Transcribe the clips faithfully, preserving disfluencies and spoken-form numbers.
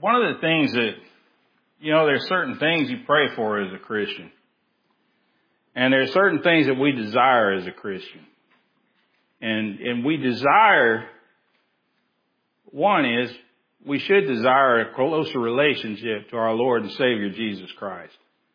one of the things that, you know, there's certain things you pray for as a Christian. And there are certain things that we desire as a Christian. And, and we desire, one is, we should desire a closer relationship to our Lord and Savior, Jesus Christ.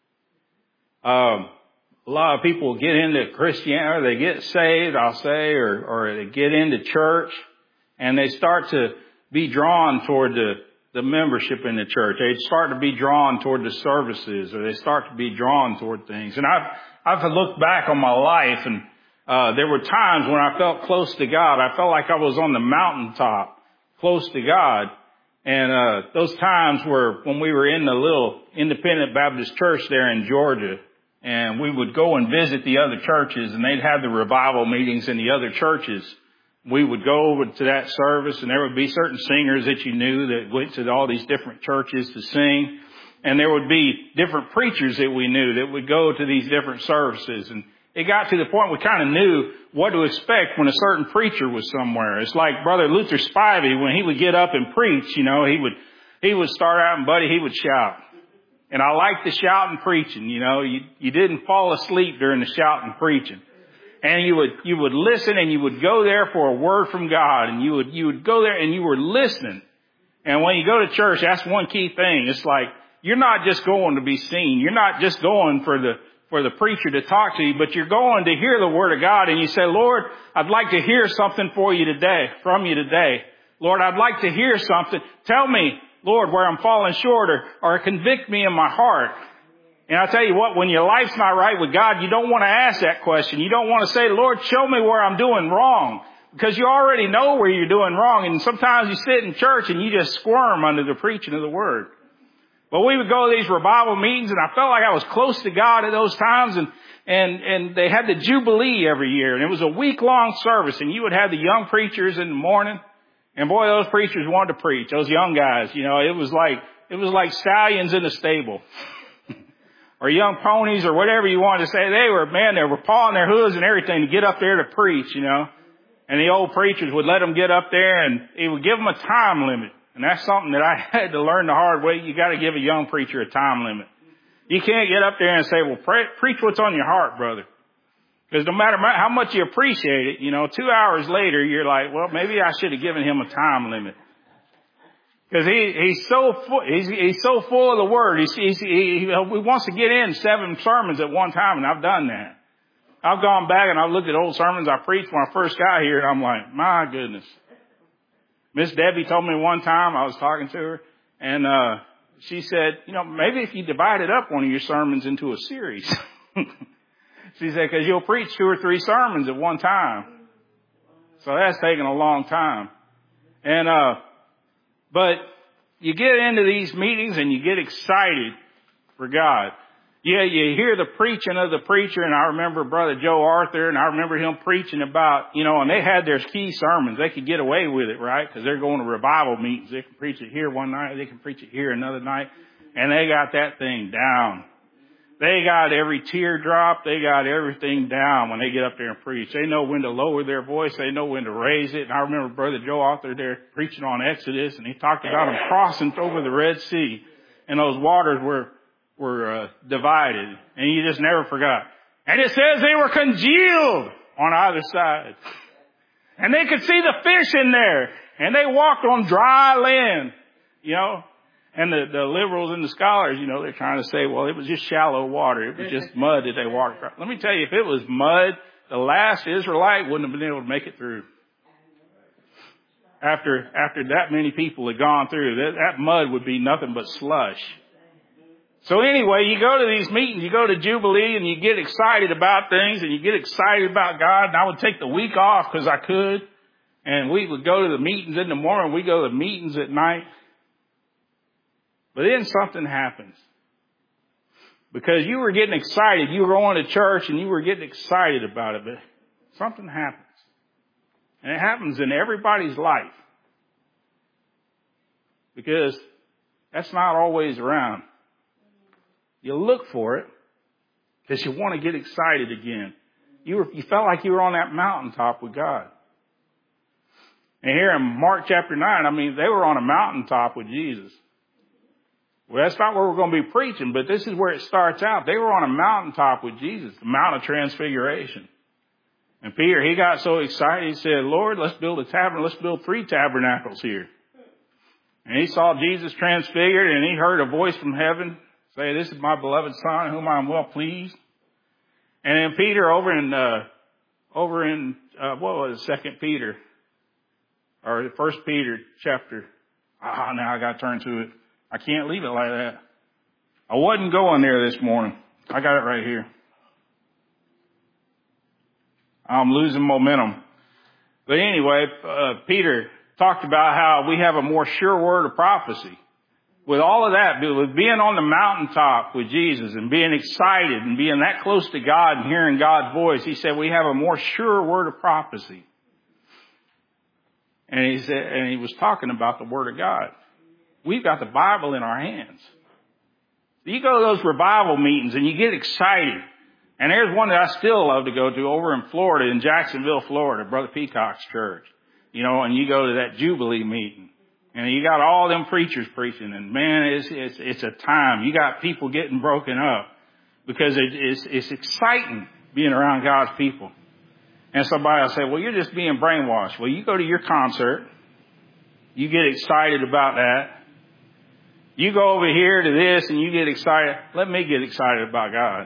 Um, a lot of people get into Christianity, they get saved, I'll say, or, or they get into church, and they start to be drawn toward the, the membership in the church. They start to be drawn toward the services, or they start to be drawn toward things. And I've, I've looked back on my life, and uh, there were times when I felt close to God. I felt like I was on the mountaintop, close to God. And uh those times were when we were in the little independent Baptist church there in Georgia, and we would go and visit the other churches, and they'd have the revival meetings in the other churches. We would go over to that service, and there would be certain singers that you knew that went to all these different churches to sing. And there would be different preachers that we knew that would go to these different services. And it got to the point we kind of knew what to expect when a certain preacher was somewhere. It's like Brother Luther Spivey, when he would get up and preach, you know, he would, he would start out and buddy, he would shout. And I liked the shouting preaching, you know, you, you didn't fall asleep during the shouting preaching. And you would, you would listen, and you would go there for a word from God, and you would, you would go there and you were listening. And when you go to church, that's one key thing. It's like, you're not just going to be seen. You're not just going for the, for the preacher to talk to you, but you're going to hear the word of God, and you say, Lord, I'd like to hear something for you today, from you today. Lord, I'd like to hear something. Tell me, Lord, where I'm falling short, or, or convict me in my heart. And I tell you what, when your life's not right with God, you don't want to ask that question. You don't want to say, Lord, show me where I'm doing wrong, because you already know where you're doing wrong. And sometimes you sit in church and you just squirm under the preaching of the word. But we would go to these revival meetings, and I felt like I was close to God at those times, and, and, and they had the Jubilee every year, and it was a week-long service, and you would have the young preachers in the morning, and boy, those preachers wanted to preach, those young guys, you know, it was like, it was like stallions in the stable, or young ponies, or whatever you wanted to say. They were, man, they were pawing their hooves and everything to get up there to preach, you know, and the old preachers would let them get up there, and he would give them a time limit. And that's something that I had to learn the hard way. You got to give a young preacher a time limit. You can't get up there and say, well, pre- preach what's on your heart, brother. Because no matter how much you appreciate it, you know, two hours later, you're like, well, maybe I should have given him a time limit. Because he, he's so full, he's, he's so full of the word. He's, he's, he, he wants to get in seven sermons at one time, and I've done that. I've gone back and I've looked at old sermons I preached when I first got here, and I'm like, my goodness. Miss Debbie told me one time, I was talking to her, and uh she said, you know, maybe if you divided up one of your sermons into a series. She said, because you'll preach two or three sermons at one time. So that's taking a long time. And uh but you get into these meetings and you get excited for God. Yeah, you hear the preaching of the preacher, and I remember Brother Joe Arthur, and I remember him preaching about, you know, and they had their key sermons. They could get away with it, right? Because they're going to revival meetings. They can preach it here one night, they can preach it here another night, and they got that thing down. They got every teardrop, they got everything down when they get up there and preach. They know when to lower their voice, they know when to raise it. And I remember Brother Joe Arthur there preaching on Exodus, and he talked about them crossing over the Red Sea, and those waters were were uh, divided, and you just never forgot. And it says they were congealed on either side. And they could see the fish in there, and they walked on dry land, you know. And the, the liberals and the scholars, you know, they're trying to say, well, it was just shallow water. It was just mud that they walked across. Let me tell you, if it was mud, the last Israelite wouldn't have been able to make it through. After, after that many people had gone through, that, that mud would be nothing but slush. So anyway, you go to these meetings, you go to Jubilee, and you get excited about things, and you get excited about God. And I would take the week off because I could. And we would go to the meetings in the morning. We go to the meetings at night. But then something happens. Because you were getting excited. You were going to church, and you were getting excited about it. But something happens. And it happens in everybody's life. Because that's not always around. You look for it because you want to get excited again. You were, you felt like you were on that mountaintop with God. And here in Mark chapter nine, I mean, they were on a mountaintop with Jesus. Well, that's not where we're going to be preaching, but this is where it starts out. They were on a mountaintop with Jesus, the Mount of Transfiguration. And Peter, he got so excited, he said, Lord, let's build a tabernacle. Let's build three tabernacles here. And he saw Jesus transfigured, and he heard a voice from heaven say, this is my beloved Son, whom I am well pleased. And then Peter over in, uh, over in, uh, what was it, Second Peter, or First Peter chapter. Ah, now I got to turn to it. I can't leave it like that. I wasn't going there this morning. I got it right here. I'm losing momentum. But anyway, uh, Peter talked about how we have a more sure word of prophecy. With all of that, with being on the mountaintop with Jesus and being excited and being that close to God and hearing God's voice, he said we have a more sure word of prophecy. And he said, and he was talking about the Word of God. We've got the Bible in our hands. You go to those revival meetings and you get excited. And there's one that I still love to go to over in Florida, in Jacksonville, Florida, Brother Peacock's church. You know, and you go to that Jubilee meeting. And you got all them preachers preaching. And man, it's, it's, it's a time. You got people getting broken up. Because it, it's, it's exciting being around God's people. And somebody will say, well, you're just being brainwashed. Well, you go to your concert. You get excited about that. You go over here to this and you get excited. Let me get excited about God.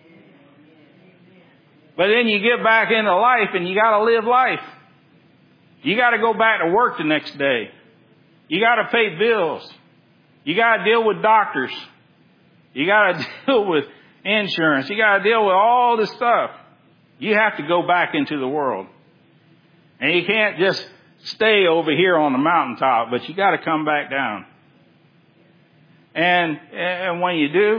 But then you get back into life and you got to live life. You got to go back to work the next day. You got to pay bills. You got to deal with doctors. You got to deal with insurance. You got to deal with all this stuff. You have to go back into the world. And you can't just stay over here on the mountaintop, but you got to come back down. And, and when you do,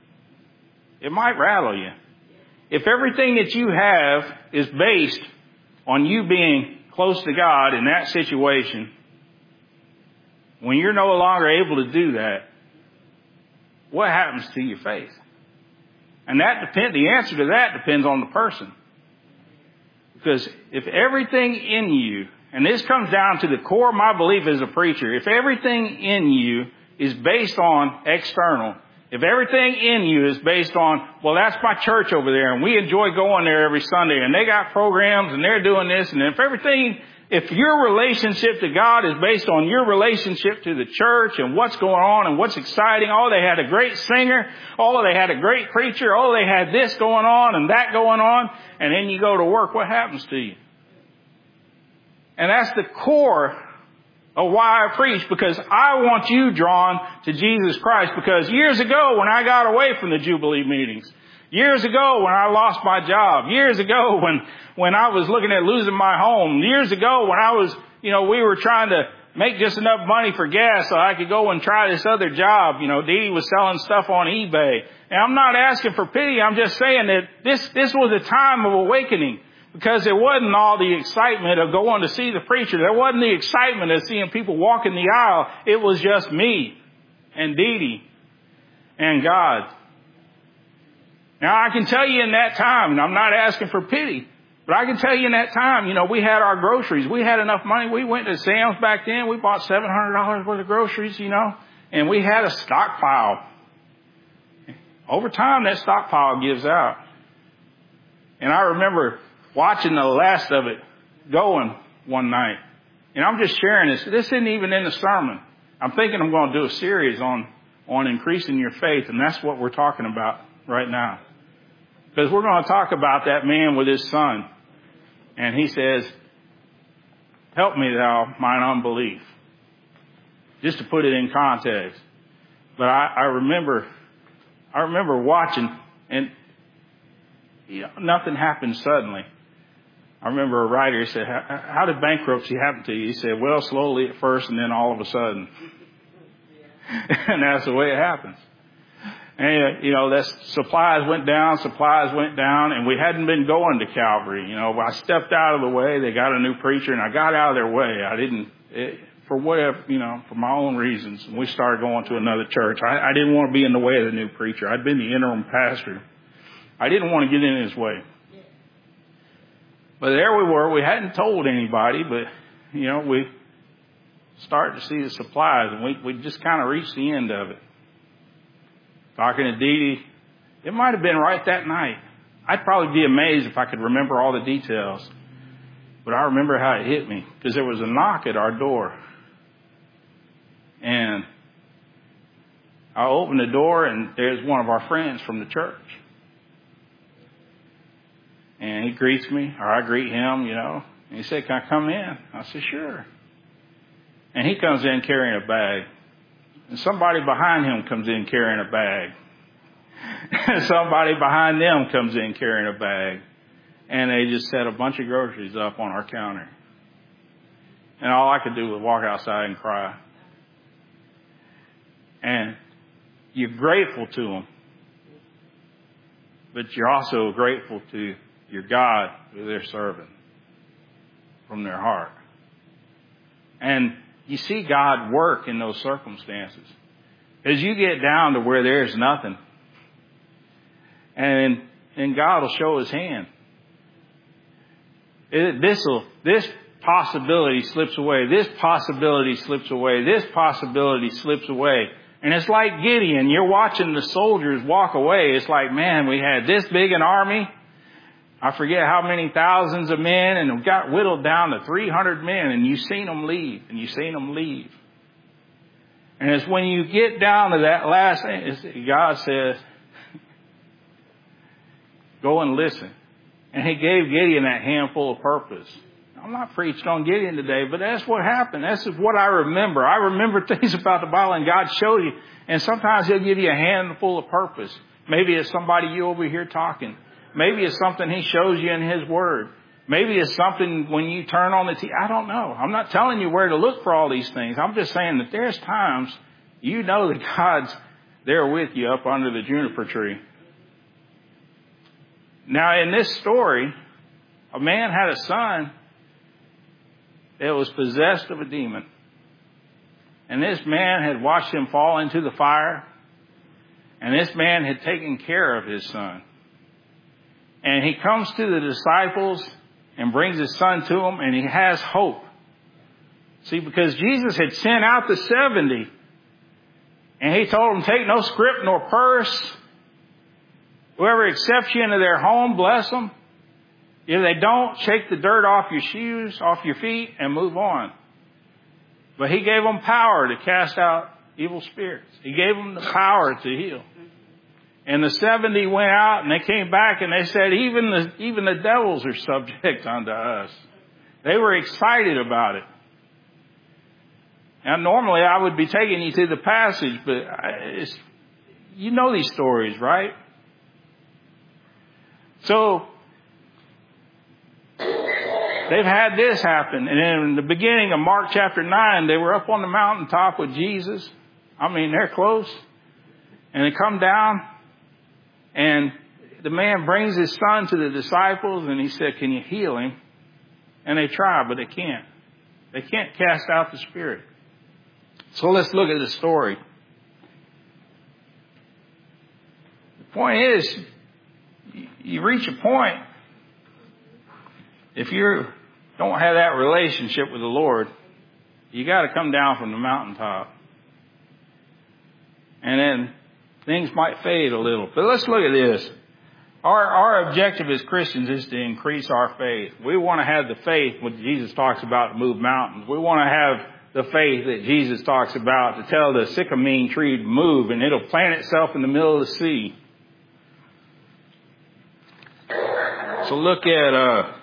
it might rattle you. If everything that you have is based on you being close to God in that situation, when you're no longer able to do that, what happens to your faith? And that depend, the answer to that depends on the person. Because if everything in you, and this comes down to the core of my belief as a preacher, if everything in you is based on external, if everything in you is based on, well, that's my church over there, and we enjoy going there every Sunday, and they got programs, and they're doing this, and if everything, if your relationship to God is based on your relationship to the church and what's going on and what's exciting, oh, they had a great singer, oh, they had a great preacher, oh, they had this going on and that going on, and then you go to work, what happens to you? And that's the core of why I preach, because I want you drawn to Jesus Christ. Because years ago when I got away from the Jubilee meetings, years ago when I lost my job, years ago when, when I was looking at losing my home, years ago when I was, you know, we were trying to make just enough money for gas so I could go and try this other job. You know, Dee Dee was selling stuff on eBay. And I'm not asking for pity. I'm just saying that this, this was a time of awakening. Because there wasn't all the excitement of going to see the preacher. There wasn't the excitement of seeing people walk in the aisle. It was just me and Dee Dee and God. Now, I can tell you in that time, and I'm not asking for pity, but I can tell you in that time, you know, we had our groceries. We had enough money. We went to Sam's back then. We bought seven hundred dollars worth of groceries, you know, and we had a stockpile. Over time, that stockpile gives out. And I remember watching the last of it going one night. And I'm just sharing this. This isn't even in the sermon. I'm thinking I'm going to do a series on, on increasing your faith. And that's what we're talking about right now. Because we're going to talk about that man with his son. And he says, help me thou mine unbelief. Just to put it in context. But I, I remember, I remember watching, and you know, nothing happened suddenly. I remember a writer said, how did bankruptcy happen to you? He said, well, slowly at first and then all of a sudden. And that's the way it happens. And, you know, that supplies went down, supplies went down, and we hadn't been going to Calvary. You know, I stepped out of the way. They got a new preacher, and I got out of their way. I didn't, it, for whatever, you know, for my own reasons. And we started going to another church. I, I didn't want to be in the way of the new preacher. I'd been the interim pastor. I didn't want to get in his way. But there we were. We hadn't told anybody, but, you know, we started to see the supplies, and we, we just kind of reached the end of it. talking to Dee Dee. It might have been right that night. I'd probably be amazed if I could remember all the details. But I remember how it hit me, because there was a knock at our door. And I opened the door, and there's one of our friends from the church. And he greets me, or I greet him, you know. And he said, "Can I come in?" I said, "Sure." And he comes in carrying a bag. And somebody behind him comes in carrying a bag. And somebody behind them comes in carrying a bag. And they just set a bunch of groceries up on our counter. And all I could do was walk outside and cry. And you're grateful to them. But you're also grateful to your God who they're serving from their heart. And you see God work in those circumstances. As you get down to where there's nothing, and and God will show his hand. It, this will, this possibility slips away. This possibility slips away. This possibility slips away. And it's like Gideon. You're watching the soldiers walk away. It's like, man, we had this big an army. I forget how many thousands of men, and it got whittled down to three hundred men, and you've seen them leave, and you've seen them leave. And it's when you get down to that last thing, God says, go and listen. And he gave Gideon that handful of purpose. I'm not preaching on Gideon today, but that's what happened. That's what I remember. I remember things about the Bible, and God showed you. And sometimes he'll give you a handful of purpose. Maybe it's somebody you over here talking. Maybe it's something he shows you in his word. Maybe it's something when you turn on the T V. I don't know. I'm not telling you where to look for all these things. I'm just saying that there's times you know that God's there with you up under the juniper tree. Now, in this story, a man had a son that was possessed of a demon. And this man had watched him fall into the fire. And this man had taken care of his son. And he comes to the disciples and brings his son to them, and he has hope. See, because Jesus had sent out the seventy. And he told them, take no scrip nor purse. Whoever accepts you into their home, bless them. If they don't, shake the dirt off your shoes, off your feet, and move on. But he gave them power to cast out evil spirits. He gave them the power to heal. And the seventy went out, and they came back, and they said, even the, even the devils are subject unto us. They were excited about it. Now, normally I would be taking you to the passage, but it's, you know these stories, right? So, they've had this happen. And in the beginning of Mark chapter nine, they were up on the mountaintop with Jesus. I mean, they're close. And they come down, and the man brings his son to the disciples, and he said, can you heal him? And they try, but they can't. They can't cast out the spirit. So let's look at the story. The point is, you reach a point, if you don't have that relationship with the Lord, you got to come down from the mountaintop. And then things might fade a little. But let's look at this. Our, our objective as Christians is to increase our faith. We want to have the faith what Jesus talks about to move mountains. We want to have the faith that Jesus talks about to tell the sycamore tree to move, and it'll plant itself in the middle of the sea. So look at uh,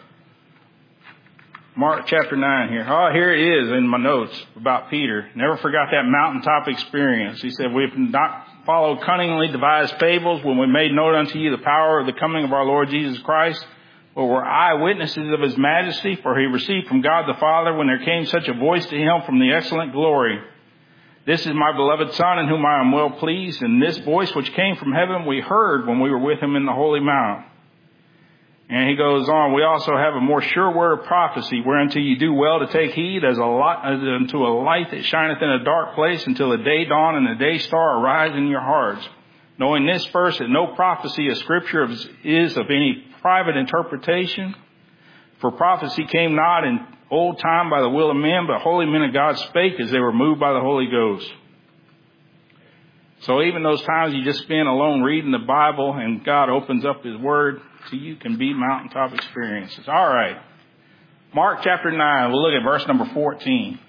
Mark chapter nine here. Oh, here it is in my notes about Peter. Never forgot that mountaintop experience. He said, we've not followed cunningly devised fables when we made known unto you the power of the coming of our Lord Jesus Christ, but were eyewitnesses of his majesty, for he received from God the Father when there came such a voice to him from the excellent glory. This is my beloved Son in whom I am well pleased, and this voice which came from heaven we heard when we were with him in the holy mount. And he goes on, we also have a more sure word of prophecy, whereunto you do well to take heed as a light, as unto a light that shineth in a dark place until the day dawn and the day star arise in your hearts. Knowing this first, that no prophecy of Scripture is of any private interpretation. For prophecy came not in old time by the will of men, but holy men of God spake as they were moved by the Holy Ghost. So even those times you just spend alone reading the Bible and God opens up His Word to you can be mountaintop experiences. All right. Mark chapter nine, we'll look at verse number fourteen.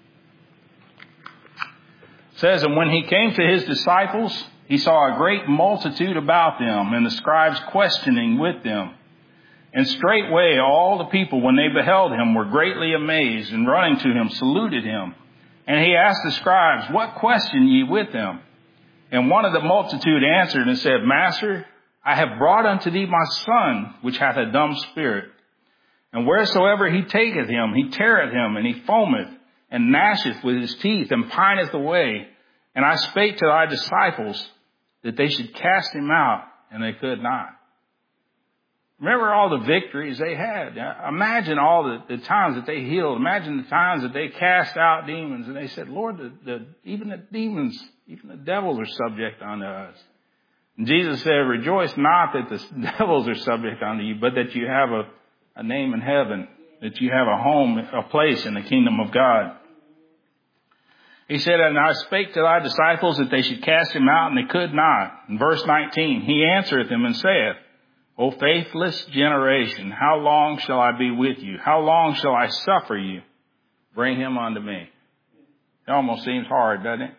It says, and when He came to His disciples, He saw a great multitude about them and the scribes questioning with them. And straightway all the people, when they beheld Him, were greatly amazed, and running to Him saluted Him. And He asked the scribes, what question ye with them? And one of the multitude answered and said, Master, I have brought unto thee my son, which hath a dumb spirit. And wheresoever he taketh him, he teareth him, and he foameth, and gnasheth with his teeth, and pineth away. And I spake to thy disciples that they should cast him out, and they could not. Remember all the victories they had. Imagine all the, the times that they healed. Imagine the times that they cast out demons. And they said, Lord, the, the, even the demons, even the devils are subject unto us. And Jesus said, rejoice not that the devils are subject unto you, but that you have a, a name in heaven, that you have a home, a place in the kingdom of God. He said, and I spake to thy disciples that they should cast him out, and they could not. In verse nineteen, he answereth them and saith, O faithless generation, how long shall I be with you? How long shall I suffer you? Bring him unto me. It almost seems hard, doesn't it?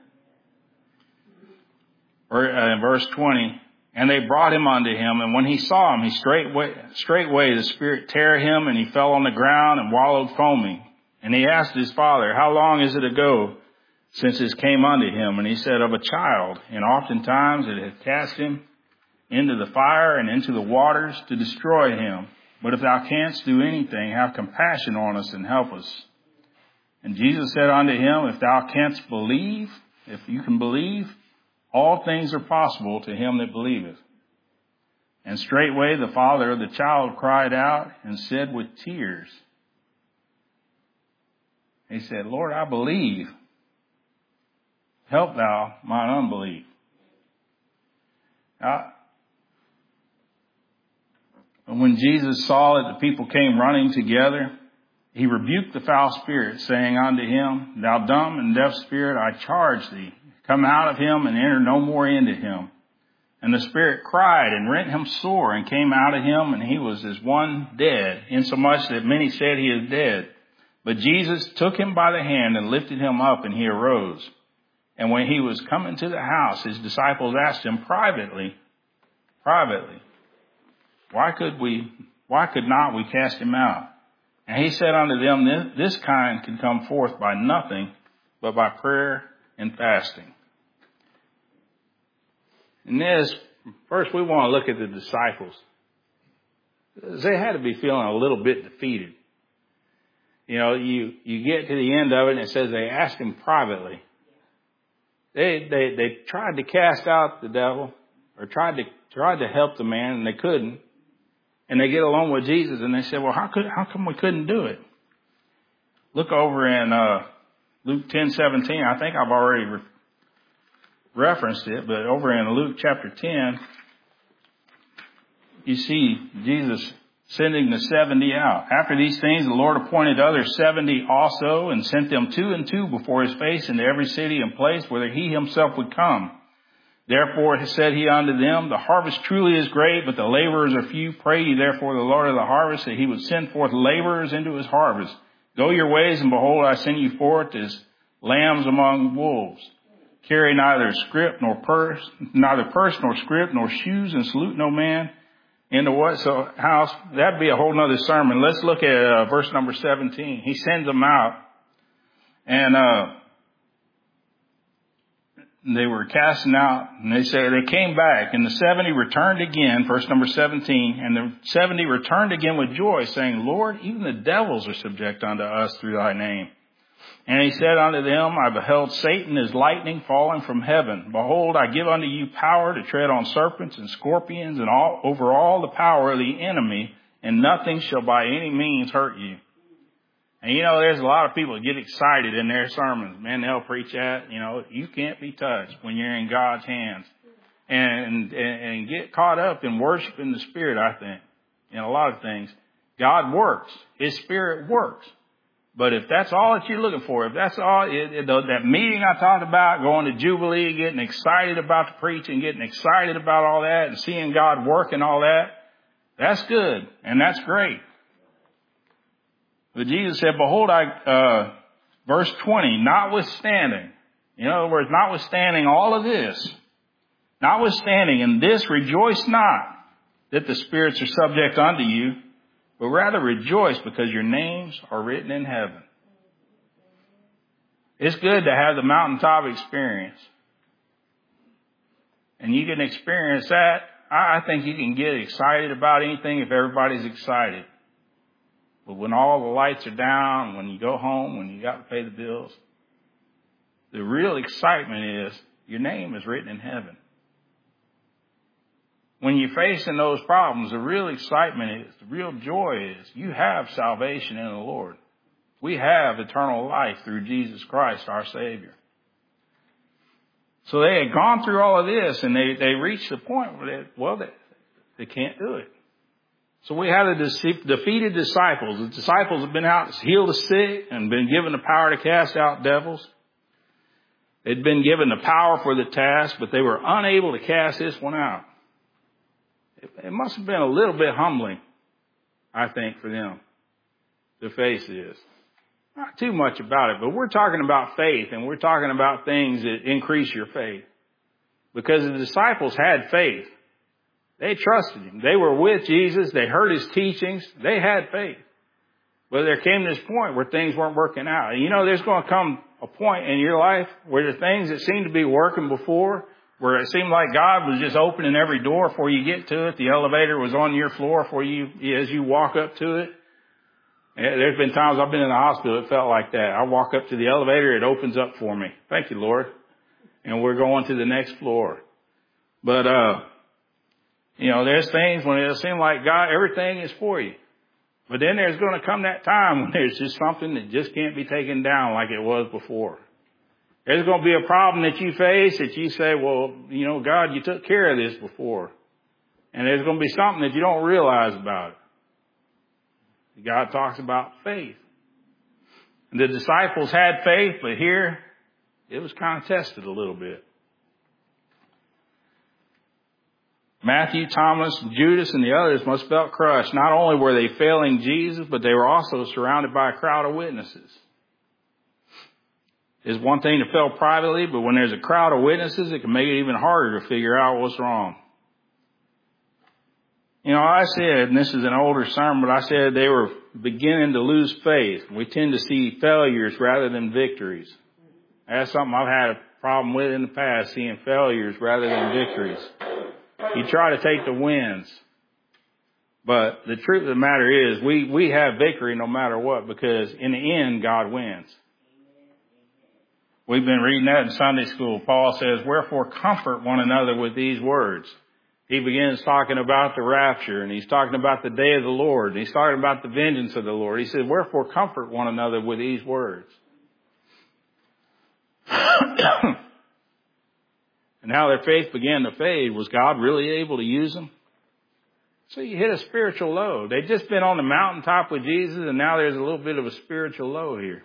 Or uh, in verse twenty, and they brought him unto him, and when he saw him, he straightway, straightway the spirit tear him, and he fell on the ground and wallowed foaming. And he asked his father, how long is it ago since this came unto him? And he said, of a child, and oftentimes it hath cast him into the fire and into the waters to destroy him. But if thou canst do anything, have compassion on us and help us. And Jesus said unto him, if thou canst believe, if you can believe, all things are possible to him that believeth. And straightway the father of the child cried out and said with tears, he said, Lord, I believe. Help thou mine unbelief. Now, and when Jesus saw that the people came running together, he rebuked the foul spirit, saying unto him, thou dumb and deaf spirit, I charge thee, come out of him and enter no more into him. And the spirit cried and rent him sore and came out of him, and he was as one dead, insomuch that many said he is dead. But Jesus took him by the hand and lifted him up, and he arose. And when he was come into the house, his disciples asked him privately, privately, Why could we, why could not we cast him out? And he said unto them, this, this kind can come forth by nothing but by prayer and fasting. And this, first we want to look at the disciples. They had to be feeling a little bit defeated. You know, you, you get to the end of it and it says they asked him privately. They, they, they tried to cast out the devil or tried to, tried to help the man, and they couldn't. And they get along with Jesus, and they say, well, how could, how come we couldn't do it? Look over in, uh, Luke ten seventeen. I think I've already re- referenced it, but over in Luke chapter ten, you see Jesus sending the seventy out. After these things, the Lord appointed other seventy also, and sent them two and two before his face into every city and place whither he himself would come. Therefore said he unto them, the harvest truly is great, but the laborers are few. Pray ye therefore the Lord of the harvest that he would send forth laborers into his harvest. Go your ways, and behold, I send you forth as lambs among wolves. Carry neither scrip nor purse, neither purse nor scrip nor shoes, and salute no man into what so house. That'd be a whole nother sermon. Let's look at uh, verse number seventeen. He sends them out, and uh they were casting out, and they say they came back, and the seventy returned again, verse number seventeen, and the seventy returned again with joy, saying, Lord, even the devils are subject unto us through thy name. And he said unto them, I beheld Satan as lightning falling from heaven. Behold, I give unto you power to tread on serpents and scorpions and all over all the power of the enemy, and nothing shall by any means hurt you. And you know, there's a lot of people that get excited in their sermons. Man, they'll preach that, you know, you can't be touched when you're in God's hands. And, and, and get caught up in worshiping the Spirit, I think, in a lot of things. God works. His Spirit works. But if that's all that you're looking for, if that's all, it, it, that meeting I talked about, going to Jubilee, getting excited about the preaching, getting excited about all that and seeing God work and all that, that's good. And that's great. But Jesus said, behold, I, uh, verse twenty, notwithstanding, in other words, notwithstanding all of this, notwithstanding in this, rejoice not that the spirits are subject unto you, but rather rejoice because your names are written in heaven. It's good to have the mountaintop experience. And you can experience that. I think you can get excited about anything if everybody's excited. But when all the lights are down, when you go home, when you got to pay the bills, the real excitement is your name is written in heaven. When you're facing those problems, the real excitement is, the real joy is, you have salvation in the Lord. We have eternal life through Jesus Christ, our Savior. So they had gone through all of this, and they, they reached the point where they, well, they, they can't do it. So we have the defeated disciples. The disciples have been out to heal the sick and been given the power to cast out devils. They'd been given the power for the task, but they were unable to cast this one out. It must have been a little bit humbling, I think, for them to face this. Not too much about it, but we're talking about faith, and we're talking about things that increase your faith. Because the disciples had faith. They trusted him. They were with Jesus. They heard his teachings. They had faith. But there came this point where things weren't working out. And you know, there's going to come a point in your life where the things that seemed to be working before, where it seemed like God was just opening every door before you get to it. The elevator was on your floor for you as you walk up to it. There's been times I've been in the hospital, it felt like that. I walk up to the elevator, it opens up for me. Thank you, Lord. And we're going to the next floor. But, uh, you know, there's things when it'll seem like God, everything is for you. But then there's going to come that time when there's just something that just can't be taken down like it was before. There's going to be a problem that you face that you say, well, you know, God, you took care of this before. And there's going to be something that you don't realize about it. God talks about faith. And the disciples had faith, but here it was kind of tested a little bit. Matthew, Thomas, Judas, and the others must have felt crushed. Not only were they failing Jesus, but they were also surrounded by a crowd of witnesses. It's one thing to fail privately, but when there's a crowd of witnesses, it can make it even harder to figure out what's wrong. You know, I said, and this is an older sermon, but I said they were beginning to lose faith. We tend to see failures rather than victories. That's something I've had a problem with in the past, seeing failures rather than victories. You try to take the wins. But the truth of the matter is we, we have victory no matter what, because in the end, God wins. We've been reading that in Sunday school. Paul says, wherefore comfort one another with these words. He begins talking about the rapture, and he's talking about the day of the Lord, and he's talking about the vengeance of the Lord. He says, wherefore comfort one another with these words. And how their faith began to fade. Was God really able to use them? So you hit a spiritual low. They'd just been on the mountaintop with Jesus, and now there's a little bit of a spiritual low here.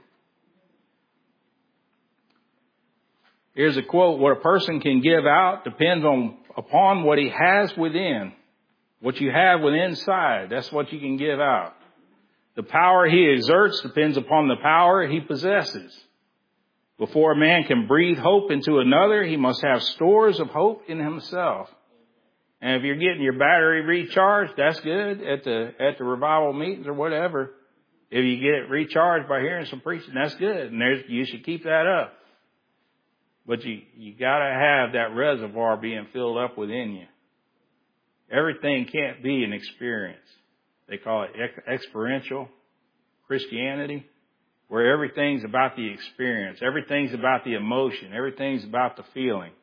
Here's a quote, what a person can give out depends on upon what he has within. What you have within inside, that's what you can give out. The power he exerts depends upon the power he possesses. Before a man can breathe hope into another, he must have stores of hope in himself. And if you're getting your battery recharged, that's good at the at the revival meetings or whatever. If you get it recharged by hearing some preaching, that's good. And there's, you should keep that up. But you, you gotta have that reservoir being filled up within you. Everything can't be an experience. They call it experiential Christianity, where everything's about the experience. Everything's about the emotion. Everything's about the feeling.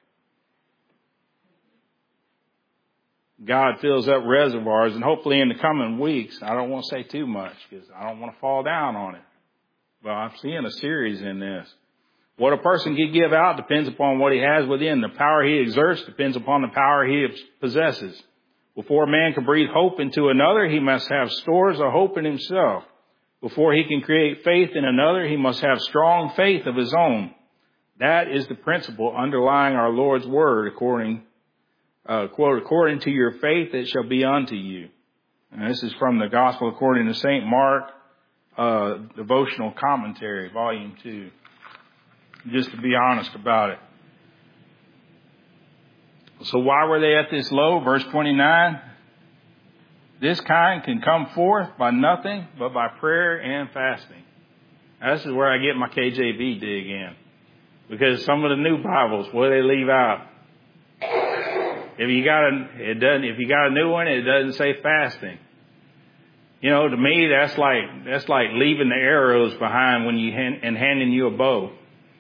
God fills up reservoirs, and hopefully in the coming weeks, I don't want to say too much because I don't want to fall down on it. But I'm seeing a series in this. What a person can give out depends upon what he has within. The power he exerts depends upon the power he possesses. Before a man can breathe hope into another, he must have stores of hope in himself. Before he can create faith in another, he must have strong faith of his own. That is the principle underlying our Lord's word, according, uh, quote, according to your faith it shall be unto you. And this is from the Gospel according to Saint Mark, uh, devotional commentary, volume two. Just to be honest about it. So why were they at this low? Verse twenty-nine. This kind can come forth by nothing but by prayer and fasting. Now, this is where I get my K J V dig in. Because some of the new Bibles, what do they leave out? If you got a, it doesn't, if you got a new one, it doesn't say fasting. You know, to me, that's like, that's like leaving the arrows behind when you, hand, and handing you a bow.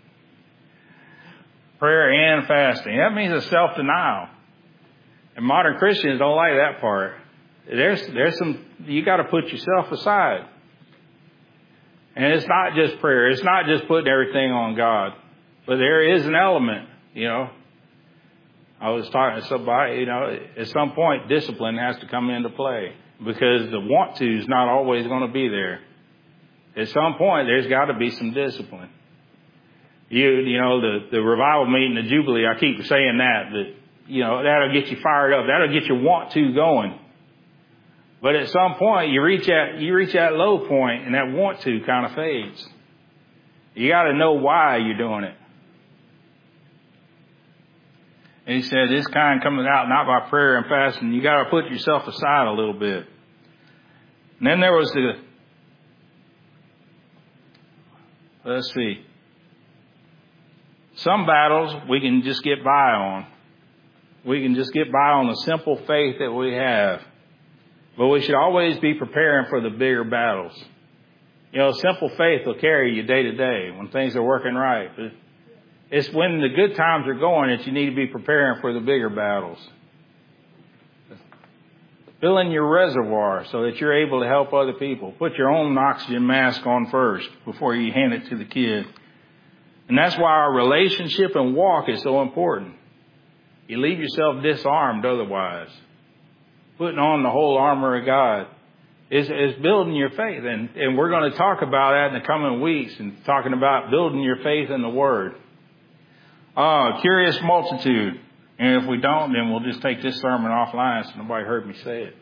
Prayer and fasting. That means a self-denial. And modern Christians don't like that part. There's, there's some, you got to put yourself aside. And it's not just prayer. It's not just putting everything on God. But there is an element, you know. I was talking to somebody, you know, at some point discipline has to come into play. Because the want to is not always going to be there. At some point, there's got to be some discipline. You, you know, the, the revival meeting, the Jubilee, I keep saying that, but, you know, that'll get you fired up. That'll get your want to going. But at some point, you reach that, you reach that low point and that want to kind of fades. You got to know why you're doing it. And he said, this kind comes out not by prayer and fasting. You got to put yourself aside a little bit. And then there was the, let's see. Some battles we can just get by on. We can just get by on the simple faith that we have. But we should always be preparing for the bigger battles. You know, simple faith will carry you day to day when things are working right. But it's when the good times are going that you need to be preparing for the bigger battles. Fill in your reservoir so that you're able to help other people. Put your own oxygen mask on first before you hand it to the kid. And that's why our relationship and walk is so important. You leave yourself disarmed otherwise. Putting on the whole armor of God is, is building your faith. And, and we're going to talk about that in the coming weeks and talking about building your faith in the Word. Uh, curious multitude. And if we don't, then we'll just take this sermon offline so nobody heard me say it.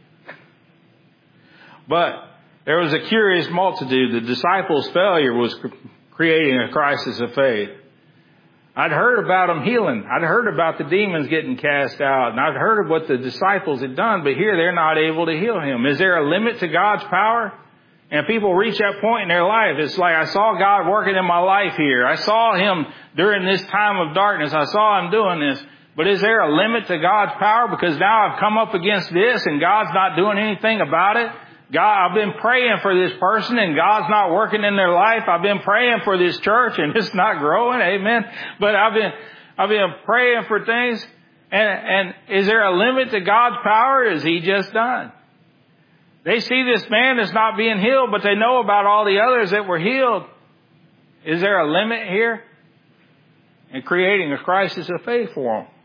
But there was a curious multitude. The disciples' failure was creating a crisis of faith. I'd heard about them healing. I'd heard about the demons getting cast out. And I'd heard of what the disciples had done. But here they're not able to heal him. Is there a limit to God's power? And people reach that point in their life. It's like, I saw God working in my life here. I saw him during this time of darkness. I saw him doing this. But is there a limit to God's power? Because now I've come up against this and God's not doing anything about it. God, I've been praying for this person and God's not working in their life. I've been praying for this church and it's not growing. Amen. But I've been, I've been praying for things. And, and is there a limit to God's power? Is he just done? They see this man that's not being healed, but they know about all the others that were healed. Is there a limit here? And creating a crisis of faith for them.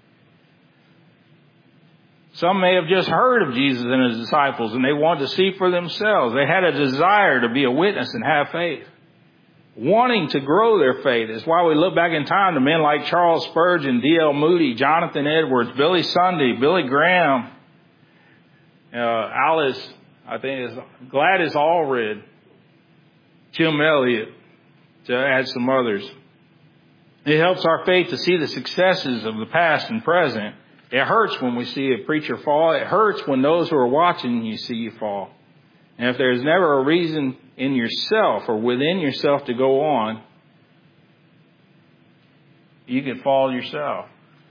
Some may have just heard of Jesus and his disciples and they wanted to see for themselves. They had a desire to be a witness and have faith. Wanting to grow their faith. It's why we look back in time to men like Charles Spurgeon, D L Moody, Jonathan Edwards, Billy Sunday, Billy Graham, uh, Alice, I think it's Gladys Allred, Jim Elliot, to add some others. It helps our faith to see the successes of the past and present. It hurts when we see a preacher fall. It hurts when those who are watching you see you fall. And if there's never a reason in yourself or within yourself to go on, you can fall yourself.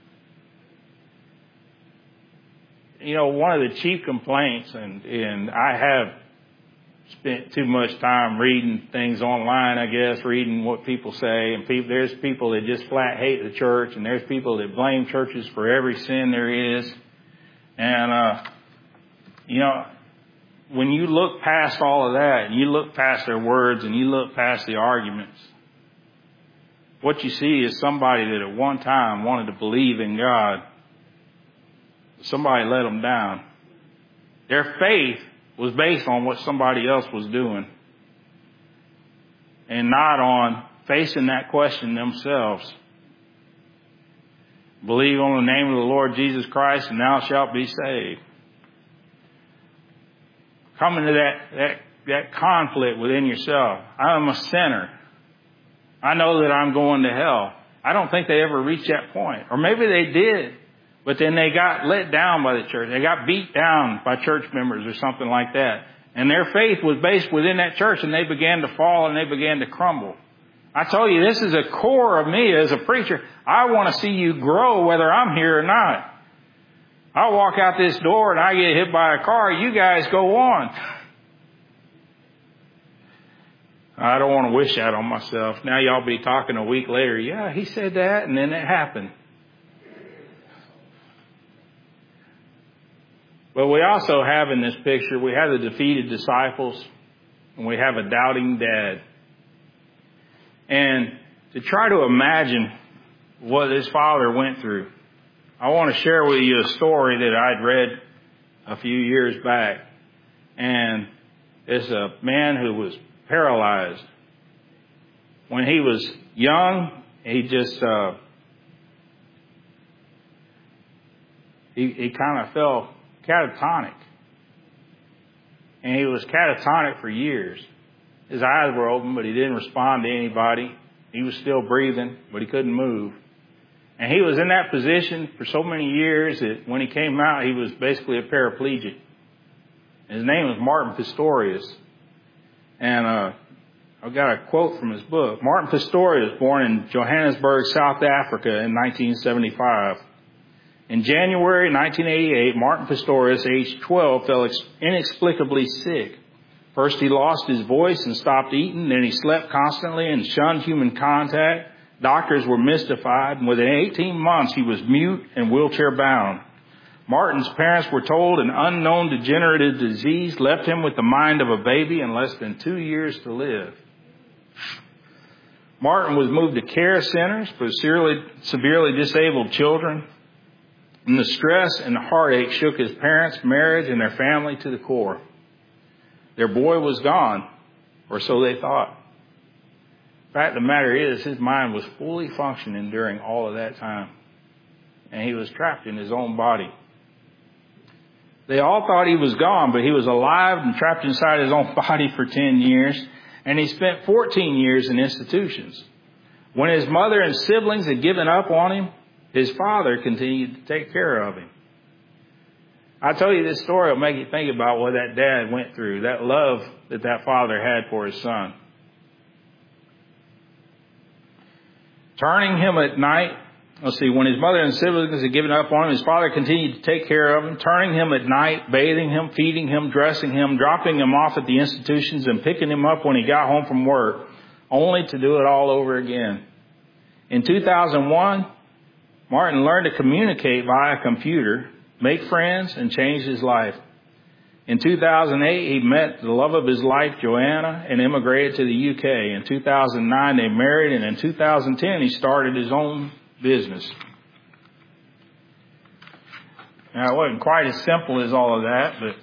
You know, one of the chief complaints, and, and I have spent too much time reading things online, I guess, reading what people say. And people, there's people that just flat hate the church, and there's people that blame churches for every sin there is. And, uh, you know, when you look past all of that, and you look past their words, and you look past the arguments, what you see is somebody that at one time wanted to believe in God. Somebody let them down. Their faith was based on what somebody else was doing. and not on facing that question themselves. Believe on the name of the Lord Jesus Christ and thou shalt be saved. Coming to that, that, that conflict within yourself. I'm a sinner. I know that I'm going to hell. I don't think they ever reached that point. Or maybe they did, but then they got let down by the church. They got beat down by church members or something like that. And their faith was based within that church, and they began to fall and they began to crumble. I told you, this is a core of me as a preacher. I want to see you grow whether I'm here or not. I walk out this door and I get hit by a car. You guys go on. I don't want to wish that on myself. Now y'all be talking a week later. Yeah, he said that and then it happened. But we also have in this picture, we have the defeated disciples and we have a doubting dad. And to try to imagine what his father went through, I want to share with you a story that I'd read a few years back. And it's a man who was paralyzed. When he was young, he just, uh, he, he kind of fell catatonic. And he was catatonic for years. His eyes were open, but he didn't respond to anybody. He was still breathing, but he couldn't move. And he was in that position for so many years that when he came out, he was basically a paraplegic. His name was Martin Pistorius. And uh, I've got a quote from his book. Martin Pistorius was born in Johannesburg, South Africa in nineteen seventy-five. In January nineteen eighty-eight, Martin Pistorius, aged twelve, fell inexplicably sick. First he lost his voice and stopped eating, then he slept constantly and shunned human contact. Doctors were mystified, and within eighteen months he was mute and wheelchair bound. Martin's parents were told an unknown degenerative disease left him with the mind of a baby and less than two years to live. Martin was moved to care centers for severely, severely disabled children, and the stress and heartache shook his parents' marriage and their family to the core. Their boy was gone, or so they thought. The fact of the matter is, his mind was fully functioning during all of that time. And he was trapped in his own body. They all thought he was gone, but he was alive and trapped inside his own body for ten years. And he spent fourteen years in institutions. When his mother and siblings had given up on him, his father continued to take care of him. I tell you this story will make you think about what that dad went through, that love that that father had for his son. Turning him at night, let's see, when his mother and siblings had given up on him, his father continued to take care of him, turning him at night, bathing him, feeding him, dressing him, dropping him off at the institutions, and picking him up when he got home from work, only to do it all over again. In two thousand one, Martin learned to communicate via computer, make friends, and change his life. In two thousand eight, he met the love of his life, Joanna, and immigrated to the U K. In two thousand nine, they married, and in two thousand ten, he started his own business. Now, it wasn't quite as simple as all of that, but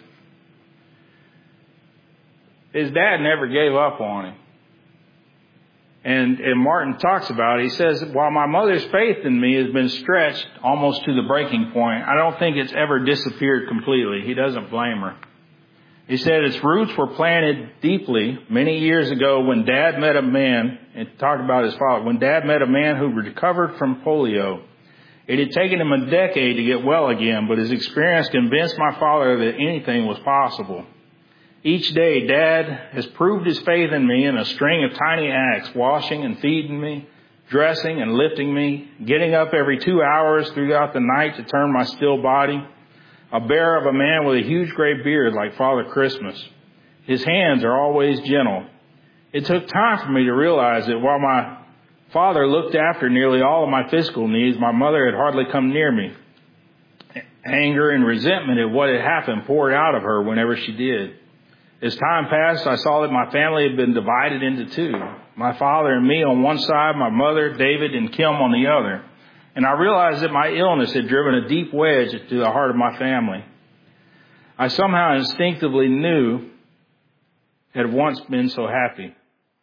his dad never gave up on him. And, and Martin talks about it. He says, while my mother's faith in me has been stretched almost to the breaking point, I don't think it's ever disappeared completely. He doesn't blame her. He said its roots were planted deeply many years ago when Dad met a man, and talked about his father, when Dad met a man who recovered from polio. It had taken him a decade to get well again, but his experience convinced my father that anything was possible. Each day, Dad has proved his faith in me in a string of tiny acts, washing and feeding me, dressing and lifting me, getting up every two hours throughout the night to turn my still body, a bear of a man with a huge gray beard like Father Christmas. His hands are always gentle. It took time for me to realize that while my father looked after nearly all of my physical needs, my mother had hardly come near me. Anger and resentment at what had happened poured out of her whenever she did. As time passed, I saw that my family had been divided into two. My father and me on one side, my mother, David, and Kim on the other. And I realized that my illness had driven a deep wedge into the heart of my family. I somehow instinctively knew it had once been so happy.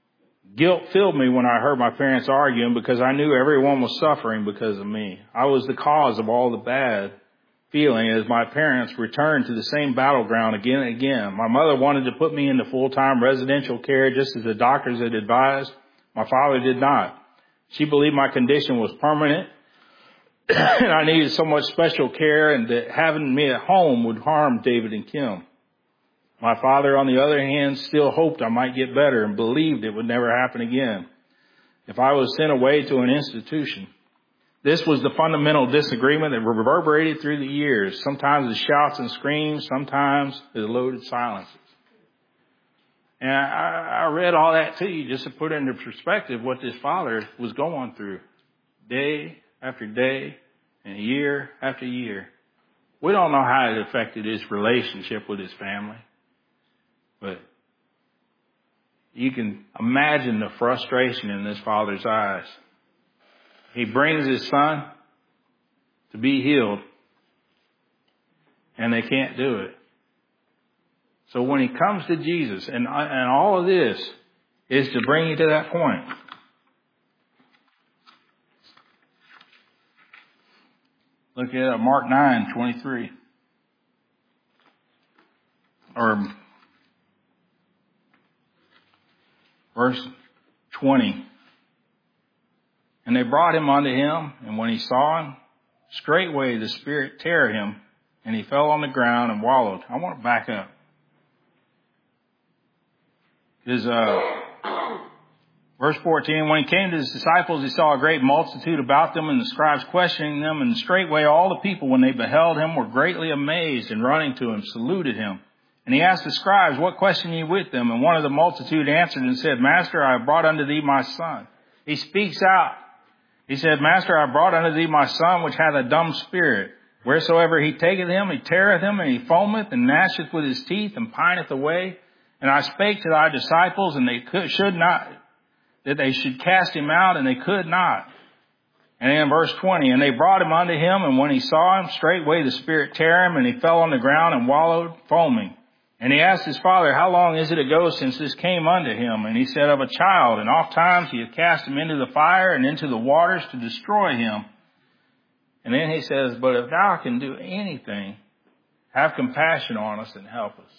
Guilt filled me when I heard my parents arguing because I knew everyone was suffering because of me. I was the cause of all the bad feeling as my parents returned to the same battleground again and again. My mother wanted to put me into full-time residential care just as the doctors had advised. My father did not. She believed my condition was permanent and I needed so much special care and that having me at home would harm David and Kim. My father, on the other hand, still hoped I might get better and believed it would never happen again if I was sent away to an institution. This was the fundamental disagreement that reverberated through the years, sometimes as shouts and screams, sometimes as loaded silences. And I, I read all that to you just to put into perspective what this father was going through day after day and year after year. We don't know how it affected his relationship with his family, but you can imagine the frustration in this father's eyes. He brings his son to be healed, and they can't do it. So when he comes to Jesus, and, and all of this is to bring you to that point. Look at Mark nine twenty-three. Or verse twenty. And they brought him unto him, and when he saw him, straightway the spirit tear him, and he fell on the ground and wallowed. I want to back up. Is uh, verse fourteen, when he came to his disciples, he saw a great multitude about them, and the scribes questioning them, and straightway all the people, when they beheld him, were greatly amazed, and running to him, saluted him. And he asked the scribes, what question ye with them? And one of the multitude answered and said, Master, I have brought unto thee my son. He speaks out. He said, Master, I have brought unto thee my son, which hath a dumb spirit. Wheresoever he taketh him, he teareth him, and he foameth, and gnasheth with his teeth, and pineth away. And I spake to thy disciples, and they could, should not, that they should cast him out, and they could not. And in verse twenty, and they brought him unto him, and when he saw him, straightway the spirit tear him, and he fell on the ground and wallowed, foaming. And he asked his father, how long is it ago since this came unto him? And he said, of a child, and oft times he hath cast him into the fire and into the waters to destroy him. And then he says, but if thou can do anything, have compassion on us and help us.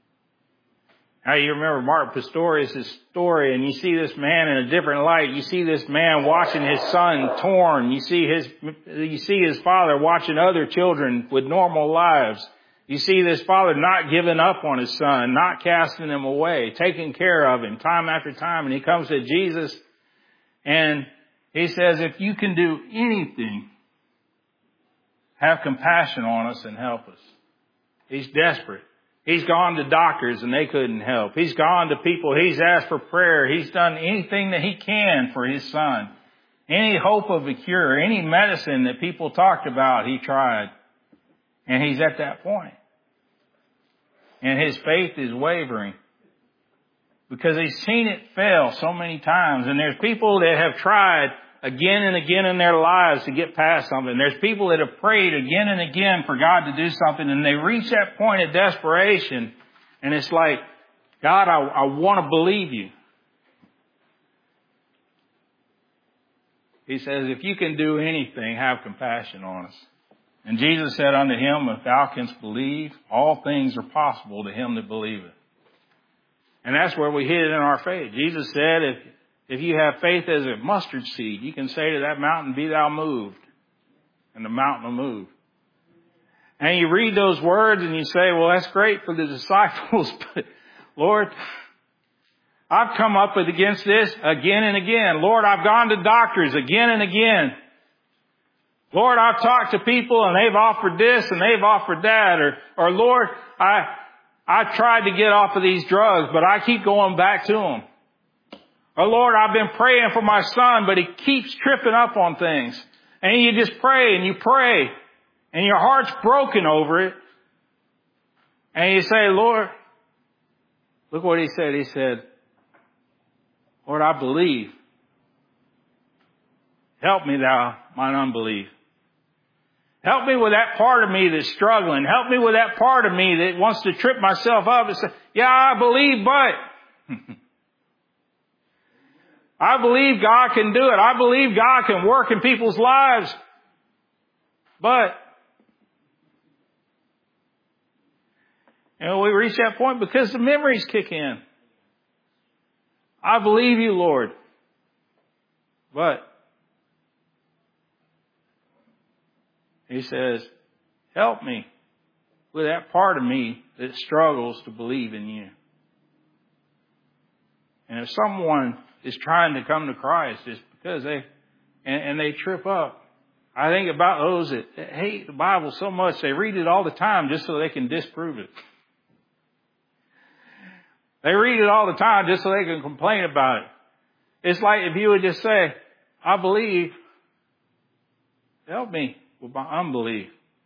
Now you remember Mark Pistorius' story, and you see this man in a different light. You see this man watching his son torn. You see his, you see his father watching other children with normal lives. You see this father not giving up on his son, not casting him away, taking care of him time after time. And he comes to Jesus and he says, if you can do anything, have compassion on us and help us. He's desperate. He's gone to doctors and they couldn't help. He's gone to people. He's asked for prayer. He's done anything that he can for his son. Any hope of a cure, any medicine that people talked about, he tried. And he's at that point. And his faith is wavering because he's seen it fail so many times. And there's people that have tried again and again in their lives to get past something. There's people that have prayed again and again for God to do something, and they reach that point of desperation, and it's like, God, I, I want to believe you. He says, if you can do anything, have compassion on us. And Jesus said unto him, if thou canst believe, all things are possible to him that believeth. And that's where we hit it in our faith. Jesus said, if, if you have faith as a mustard seed, you can say to that mountain, be thou moved. And the mountain will move. And you read those words and you say, well, that's great for the disciples, but Lord, I've come up against this again and again. Lord, I've gone to doctors again and again. Lord, I've talked to people and they've offered this and they've offered that. Or, or Lord, I, I tried to get off of these drugs, but I keep going back to them. Or Lord, I've been praying for my son, but he keeps tripping up on things. And you just pray and you pray and your heart's broken over it. And you say, Lord, look what he said. He said, Lord, I believe. Help me thou mine unbelief. Help me with that part of me that's struggling. Help me with that part of me that wants to trip myself up and say, yeah, I believe, but. I believe God can do it. I believe God can work in people's lives. But, you know, we reach that point because the memories kick in. I believe you, Lord. But he says, help me with that part of me that struggles to believe in you. And if someone is trying to come to Christ, it's because they, and, and they trip up. I think about those that, that hate the Bible so much, they read it all the time just so they can disprove it. They read it all the time just so they can complain about it. It's like if you would just say, I believe, help me with my unbelief.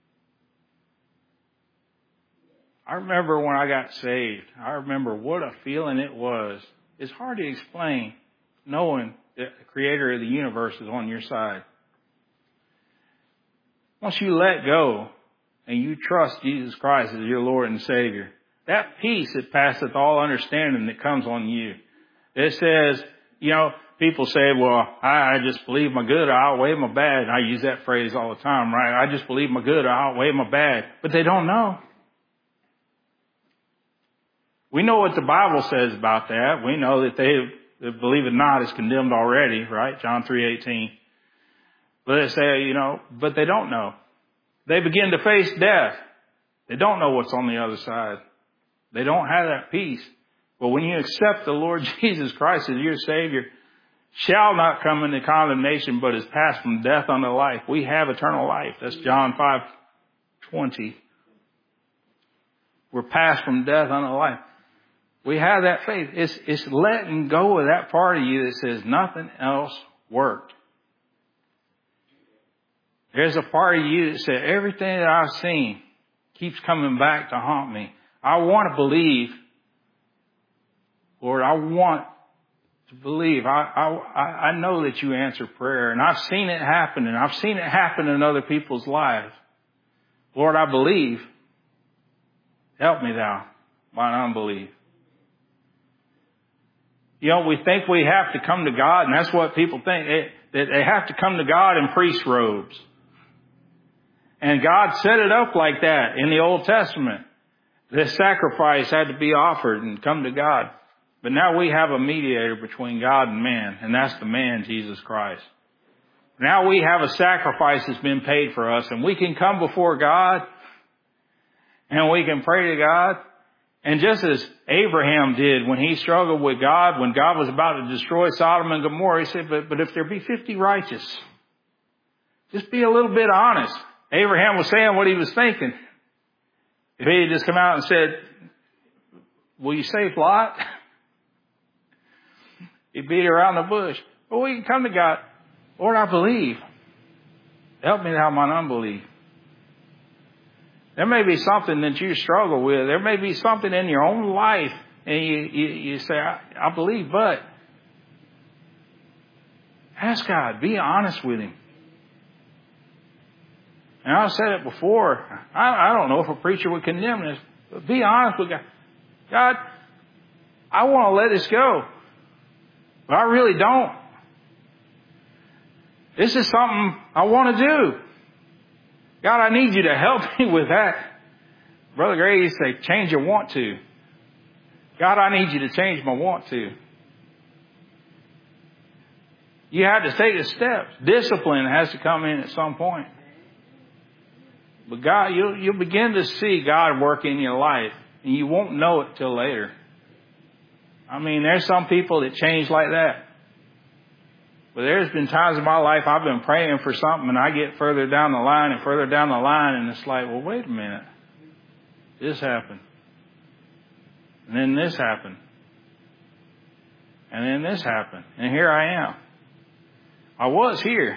I remember when I got saved, I remember what a feeling it was. It's hard to explain knowing that the creator of the universe is on your side. Once you let go and you trust Jesus Christ as your Lord and Savior, that peace that passeth all understanding that comes on you. It says, you know, people say, well, I, I just believe my good outweigh my bad. I use that phrase all the time, right? I just believe my good outweigh my bad. But they don't know. We know what the Bible says about that. We know that they that believe it not is condemned already, right? John three eighteen. But they say, you know, but they don't know. They begin to face death. They don't know what's on the other side. They don't have that peace. But when you accept the Lord Jesus Christ as your Savior, shall not come into condemnation, but is passed from death unto life. We have eternal life. That's John five twenty. We're passed from death unto life. We have that faith. It's, it's letting go of that part of you that says nothing else worked. There's a part of you that said everything that I've seen keeps coming back to haunt me. I want to believe, Lord, I want to believe. I, I, I know that you answer prayer, and I've seen it happen, and I've seen it happen in other people's lives. Lord, I believe. Help me thou, mine unbelief. You know, we think we have to come to God, and that's what people think. They, that they have to come to God in priest robes. And God set it up like that in the Old Testament. This sacrifice had to be offered and come to God. But now we have a mediator between God and man, and that's the man, Jesus Christ. Now we have a sacrifice that's been paid for us, and we can come before God, and we can pray to God. And just as Abraham did when he struggled with God, when God was about to destroy Sodom and Gomorrah, he said, but, but if there be fifty righteous, just be a little bit honest. Abraham was saying what he was thinking. If he had just come out and said, will you save Lot? He'd beat around the bush. But we can come to God. Lord, I believe. Help me thou mine unbelief. There may be something that you struggle with. There may be something in your own life. And you, you, you say, I, I believe, but ask God. Be honest with Him. And I've said it before. I, I don't know if a preacher would condemn this, but be honest with God. God, I want to let this go, but I really don't. This is something I want to do. God, I need you to help me with that. Brother Gray used to say, change your want to. God, I need you to change my want to. You have to take the steps. Discipline has to come in at some point. But God, you'll, you'll begin to see God work in your life, and you won't know it till later. I mean, there's some people that change like that. But there's been times in my life I've been praying for something, and I get further down the line and further down the line, and it's like, well, wait a minute. This happened. And then this happened. And then this happened. And here I am. I was here.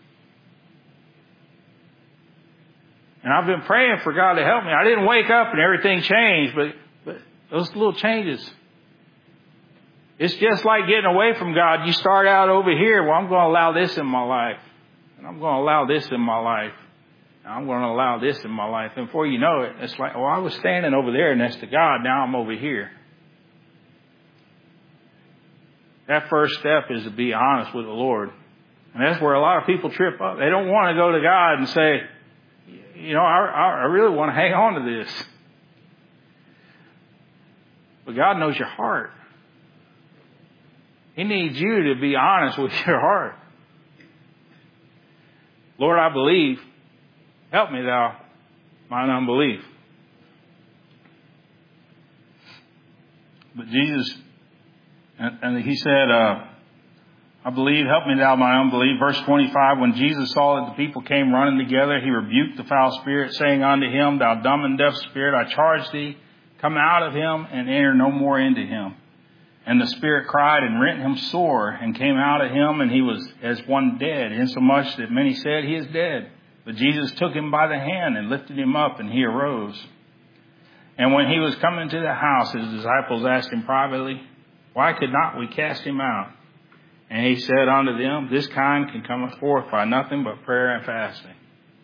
And I've been praying for God to help me. I didn't wake up and everything changed, but, but those little changes. It's just like getting away from God. You start out over here. Well, I'm going to allow this in my life. And I'm going to allow this in my life. And I'm going to allow this in my life. And before you know it, it's like, well, I was standing over there next to God. Now I'm over here. That first step is to be honest with the Lord. And that's where a lot of people trip up. They don't want to go to God and say, you know, I, I really want to hang on to this. But God knows your heart. He needs you to be honest with your heart. Lord, I believe. Help me, thou, mine unbelief. But Jesus, and, and he said, uh, I believe, help me thou, my unbelief. Verse twenty-five, when Jesus saw that the people came running together, he rebuked the foul spirit, saying unto him, thou dumb and deaf spirit, I charge thee, come out of him and enter no more into him. And the spirit cried and rent him sore and came out of him, and he was as one dead, insomuch that many said, he is dead. But Jesus took him by the hand and lifted him up, and he arose. And when he was coming to the house, his disciples asked him privately, why could not we cast him out? And he said unto them, this kind can come forth by nothing but prayer and fasting.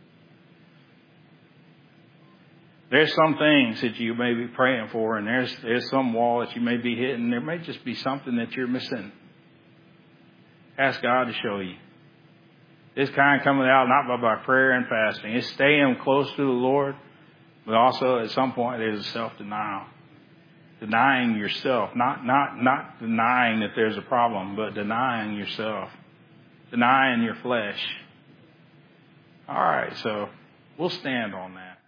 There's some things that you may be praying for, and there's there's some wall that you may be hitting. There may just be something that you're missing. Ask God to show you. This kind coming out not but by prayer and fasting. It's staying close to the Lord, but also at some point there's a self-denial. Denying yourself. Not, not, not denying that there's a problem, but denying yourself. Denying your flesh. All right, so we'll stand on that.